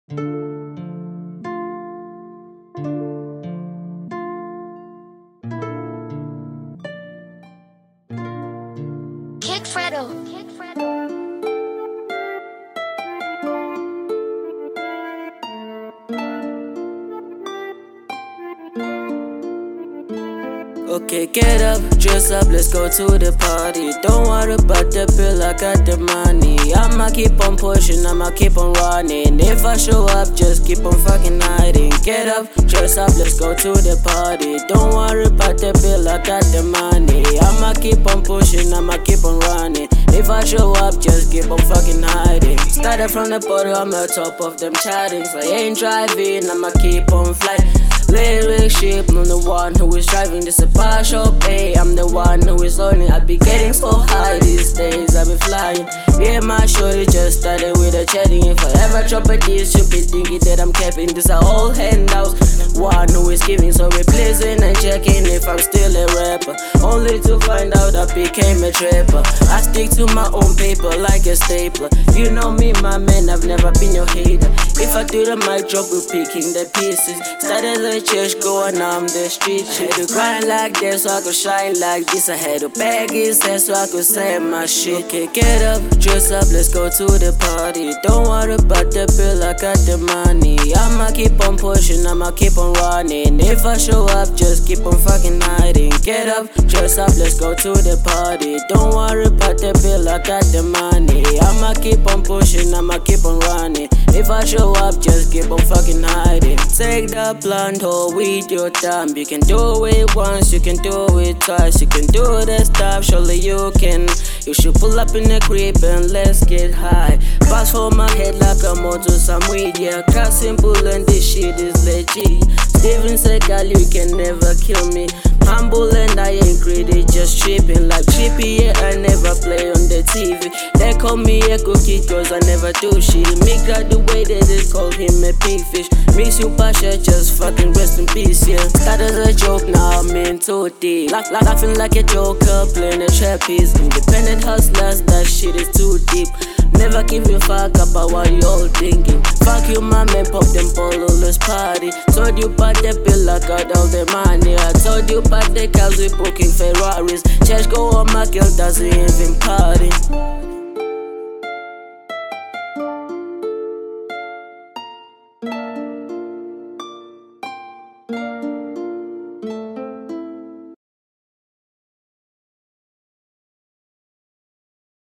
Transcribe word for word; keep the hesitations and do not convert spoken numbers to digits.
Kick Fredo. Kick Fredo. Okay, get up, dress up, let's go to the party. Don't worry about the bill, I got the money. I'ma keep on pushing, I'ma keep on running. If I show up, just keep on fucking hiding. Get up, dress up, let's go to the party. Don't worry about the bill, I got the money. I'ma keep on pushing, I'ma keep on running. If I show up, just keep on fucking hiding. Started from the bottom, I'm the top of them chattings. I ain't driving, I'ma keep on flying. Lyric ship, I'm the one who is driving this a bar shop. Hey, I'm the one who is learning. I be getting so high these days, I be flying. Yeah, my shorty just started with a chatting. If I ever drop a diss, you be thinking that I'm capping. This a whole handouts, one who is giving. So replacing and checking if I'm still a rapper, only to find out I became a trapper. I stick to my own paper like a stapler. You know me, my man, I've never been your hater. If I do the mic drop, we're picking the pieces. Started the church going on the street. Had to grind like that so I could shine like this. I had to bag his head so I could say my shit. Okay, get up, dress up, let's go to the party. Don't worry about the bill, I got the money. I'ma keep on pushing, I'ma keep on running. If I show up, just keep on fucking hiding. Get up, dress up, let's go to the party. Don't worry about the bill, I got the money. I'ma keep on pushing, I'ma keep on running. If I show up, just keep on fucking hiding. Take the blunt hole with your thumb. You can do it once, you can do it twice. You can do the stuff, surely you can. You should pull up in the crib and let's get high. Pass for my head like I'm onto some weed. Yeah, cut simple and this shit is legit. Steven Seagal, you can never kill me. Humble and I ain't greedy, just tripping like Chippy. Yeah, I never play on the T V. They call me a cookie cause I never do shit. Me got the way that they call him a big fish. Me super shit, just fucking rest in peace, yeah. Started a joke, now I'm in too deep. Laugh, laugh, laughing like a joker, playing a trapeze. Independent hustlers, that shit is too deep. Never give a fuck about what you all thinking. Fuck you, my man, pop them let's party. Told you about the bill, I got all the money. I told you about the cars, we booking Ferraris. Church go on, my girl doesn't even party.